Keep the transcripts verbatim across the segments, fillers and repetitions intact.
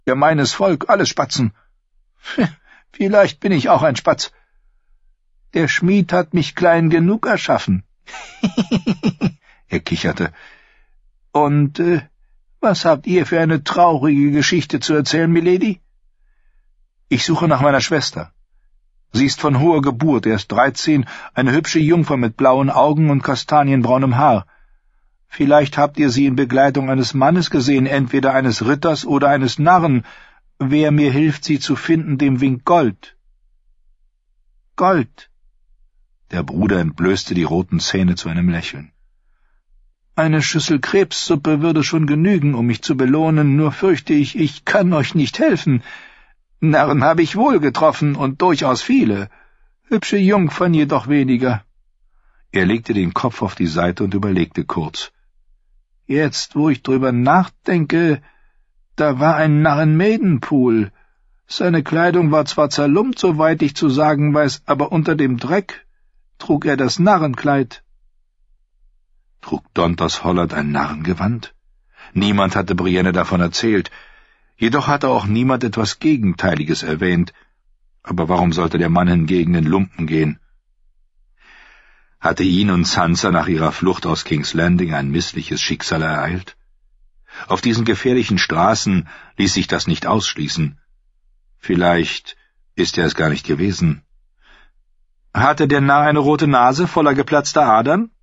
Gemeines Volk, alles Spatzen. Vielleicht bin ich auch ein Spatz. Der Schmied hat mich klein genug erschaffen. Er kicherte. Und äh, was habt ihr für eine traurige Geschichte zu erzählen, Milady? Ich suche nach meiner Schwester. Sie ist von hoher Geburt, erst dreizehn, eine hübsche Jungfer mit blauen Augen und kastanienbraunem Haar. Vielleicht habt ihr sie in Begleitung eines Mannes gesehen, entweder eines Ritters oder eines Narren. Wer mir hilft, sie zu finden, dem winkt Gold. Gold. Der Bruder entblößte die roten Zähne zu einem Lächeln. Eine Schüssel Krebssuppe würde schon genügen, um mich zu belohnen, nur fürchte ich, ich kann euch nicht helfen. Narren habe ich wohl getroffen, und durchaus viele, hübsche Jungfern jedoch weniger. Er legte den Kopf auf die Seite und überlegte kurz. Jetzt, wo ich drüber nachdenke, da war ein Narr in Maidenpool. Seine Kleidung war zwar zerlumpt, soweit ich zu sagen weiß, aber unter dem Dreck trug er das Narrenkleid. Trug Dontas Hollard ein Narrengewand? Niemand hatte Brienne davon erzählt, jedoch hatte auch niemand etwas Gegenteiliges erwähnt. Aber warum sollte der Mann hingegen in Lumpen gehen? Hatte ihn und Sansa nach ihrer Flucht aus King's Landing ein missliches Schicksal ereilt? Auf diesen gefährlichen Straßen ließ sich das nicht ausschließen. Vielleicht ist er es gar nicht gewesen. Hatte der Narr eine rote Nase voller geplatzter Adern?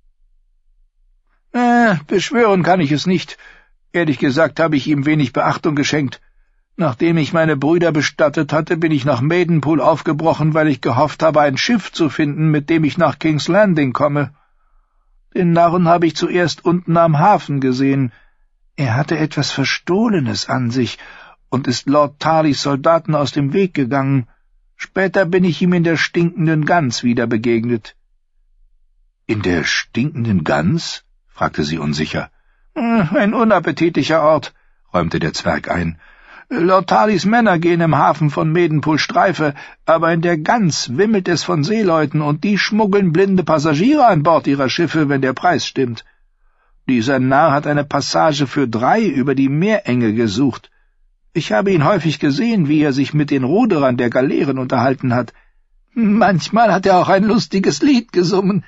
Äh, beschwören kann ich es nicht. Ehrlich gesagt habe ich ihm wenig Beachtung geschenkt. Nachdem ich meine Brüder bestattet hatte, bin ich nach Maidenpool aufgebrochen, weil ich gehofft habe, ein Schiff zu finden, mit dem ich nach King's Landing komme. Den Narren habe ich zuerst unten am Hafen gesehen. Er hatte etwas Verstohlenes an sich und ist Lord Tarlys Soldaten aus dem Weg gegangen. Später bin ich ihm in der stinkenden Gans wieder begegnet. »In der stinkenden Gans?« fragte sie unsicher. »Ein unappetitlicher Ort«, räumte der Zwerg ein. »Lord Tarlys Männer gehen im Hafen von Maidenpool Streife, aber in der Gans wimmelt es von Seeleuten, und die schmuggeln blinde Passagiere an Bord ihrer Schiffe, wenn der Preis stimmt. Dieser Narr hat eine Passage für drei über die Meerenge gesucht. Ich habe ihn häufig gesehen, wie er sich mit den Ruderern der Galeeren unterhalten hat. Manchmal hat er auch ein lustiges Lied gesungen.«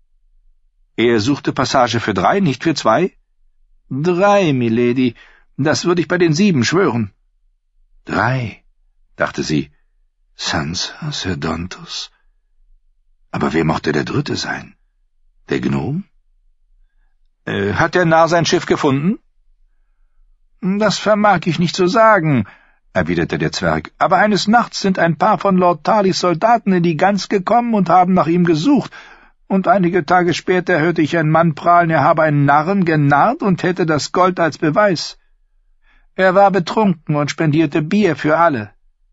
»Er suchte Passage für drei, nicht für zwei?« »Drei, Milady. Das würde ich bei den sieben schwören.« »Drei«, dachte sie. »Sansa, Sir Dontos. Aber wer mochte der Dritte sein? Der Gnom?« äh, »Hat der Narr sein Schiff gefunden?« »Das vermag ich nicht zu sagen«, erwiderte der Zwerg, »aber eines Nachts sind ein paar von Lord Tarlys Soldaten in die Gans gekommen und haben nach ihm gesucht, und einige Tage später hörte ich einen Mann prahlen, er habe einen Narren genarrt und hätte das Gold als Beweis. Er war betrunken und spendierte Bier für alle.«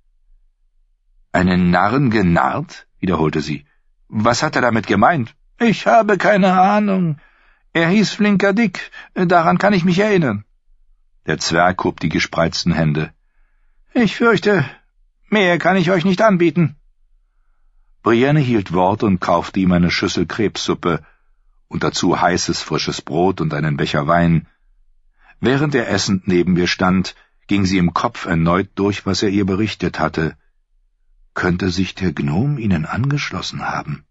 »Einen Narren genarrt?« wiederholte sie. »Was hat er damit gemeint?« »Ich habe keine Ahnung. Er hieß Flinker Dick, daran kann ich mich erinnern.« Der Zwerg hob die gespreizten Hände. »Ich fürchte, mehr kann ich euch nicht anbieten.« Brienne hielt Wort und kaufte ihm eine Schüssel Krebssuppe und dazu heißes, frisches Brot und einen Becher Wein. Während er essend neben ihr stand, ging sie im Kopf erneut durch, was er ihr berichtet hatte. Könnte sich der Gnom ihnen angeschlossen haben?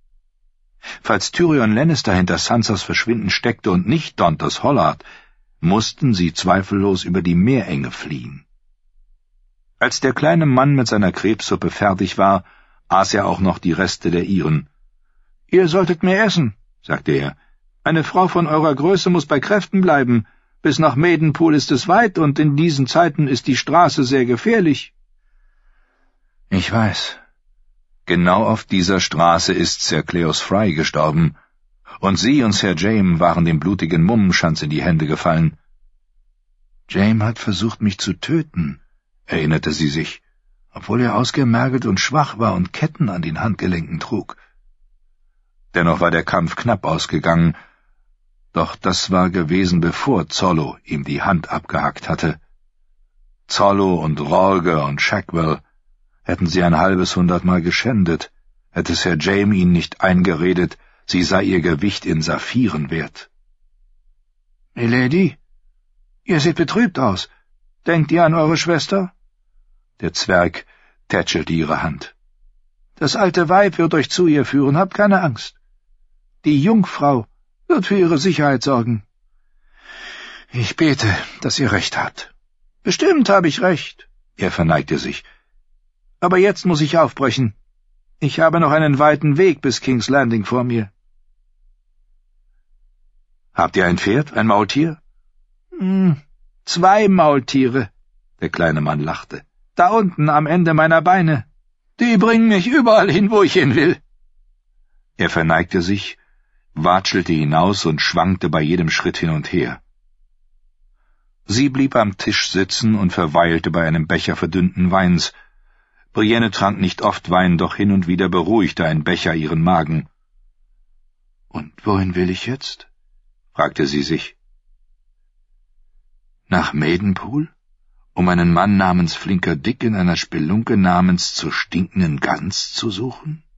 Falls Tyrion Lannister hinter Sansas Verschwinden steckte und nicht Dontas Hollard, mussten sie zweifellos über die Meerenge fliehen. Als der kleine Mann mit seiner Krebssuppe fertig war, aß er auch noch die Reste der ihren. »Ihr solltet mehr essen«, sagte er. »Eine Frau von eurer Größe muss bei Kräften bleiben. Bis nach Maidenpool ist es weit, und in diesen Zeiten ist die Straße sehr gefährlich.« »Ich weiß. Genau auf dieser Straße ist Sir Cleos Frey gestorben, und sie und Sir Jaime waren dem blutigen Mummenschanz in die Hände gefallen.« »Jaime hat versucht, mich zu töten«, erinnerte sie sich, obwohl er ausgemergelt und schwach war und Ketten an den Handgelenken trug. Dennoch war der Kampf knapp ausgegangen, doch das war gewesen, bevor Zollo ihm die Hand abgehackt hatte. Zollo und Rhaegar und Shackwell hätten sie ein halbes Hundertmal geschändet, hätte Sir Jaime ihnen nicht eingeredet, sie sei ihr Gewicht in Saphiren wert. »Milady, ihr seht betrübt aus. Denkt ihr an eure Schwester?« Der Zwerg tätschelte ihre Hand. »Das alte Weib wird euch zu ihr führen, habt keine Angst. Die Jungfrau wird für ihre Sicherheit sorgen.« »Ich bete, dass ihr recht habt.« »Bestimmt habe ich recht.« Er verneigte sich. »Aber jetzt muss ich aufbrechen. Ich habe noch einen weiten Weg bis King's Landing vor mir.« »Habt ihr ein Pferd, ein Maultier?« »Hm, zwei Maultiere.« Der kleine Mann lachte. »Da unten am Ende meiner Beine. Die bringen mich überall hin, wo ich hin will.« Er verneigte sich, watschelte hinaus und schwankte bei jedem Schritt hin und her. Sie blieb am Tisch sitzen und verweilte bei einem Becher verdünnten Weins. Brienne trank nicht oft Wein, doch hin und wieder beruhigte ein Becher ihren Magen. »Und wohin will ich jetzt?« fragte sie sich. »Nach Maidenpool, um einen Mann namens Flinker Dick in einer Spelunke namens zur stinkenden Gans zu suchen?«